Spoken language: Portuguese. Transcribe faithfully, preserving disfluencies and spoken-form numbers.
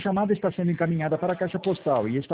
chamada está sendo encaminhada para a caixa postal e está